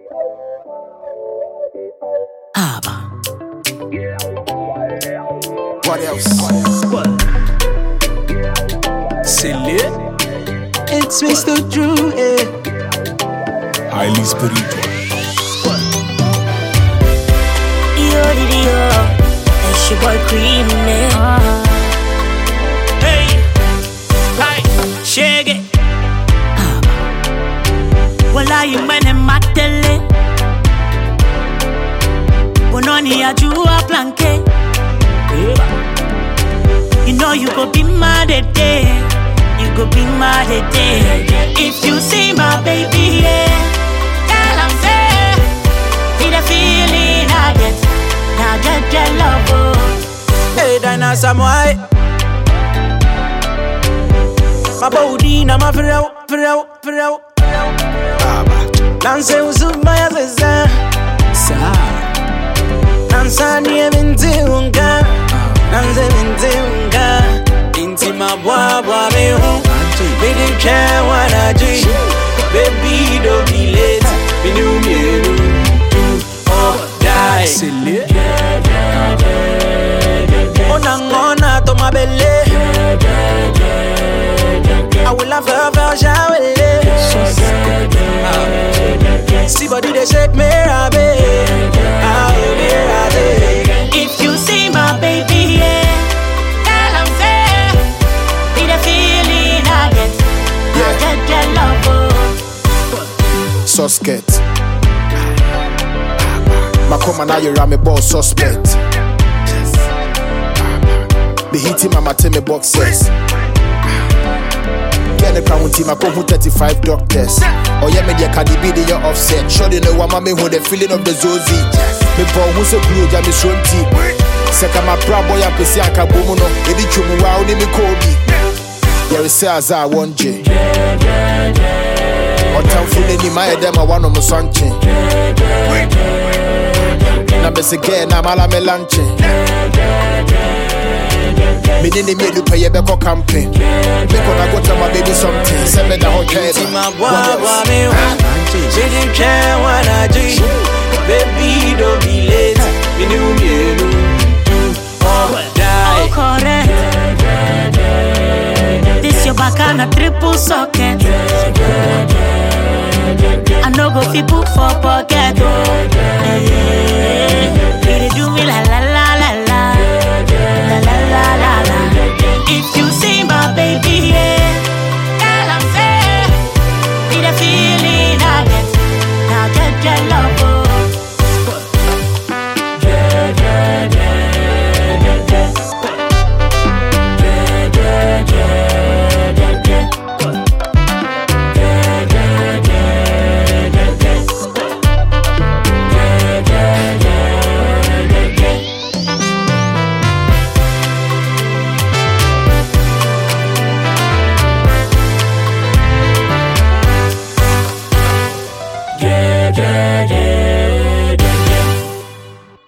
What else? Silly. It's Mr. Drew, eh? Highly spiritual. Yo, it's your boy Cream, Hey, hi, shake it. Well, I am when I'm at tele. Bononi a jua planke. You know you go be mad at day. You go be mad at day. If you see my baby, yeah, tell I'm say, see the feeling I get. Now get love, oh. Hey, Dinah Samoy. My body, na my frau. Nanse usumaya sesa. Nansa niye mintiunga. Nanse mintiunga. Inti mabwa mehu. Bidi kya wanaji. Baby don't be late. Binu mienu. Do or die. Silly. Ona to my belly. I will have a shower. See body they shake me, If you see my baby, yeah, tell I'm say, be the feeling I get. Yeah. Get love, Suspect. Makoma na you me boss suspect. Be hitting mama tell me boxes. Get the crown team, I come 35 doctors. Oh yeah, me the Cardi B, they are offset. Sure they know what mama who the feeling of the Zozi. Me born who's a blue, jam is runty. Second my proud boy, I'm Pessi Akabomono. Edi chumu wa uni mi Kobe. There is say as I want J. What time for any my them I want on my sonche. Na me se get na mala me lanche. Me didn't mean to pay a better campaign. Because I got to my baby something. Send me the hotel. Didn't care what I do. Baby, don't be late. Me knew me do or die. oh correct. This your back and a triple socket. I no go fi put for pocket.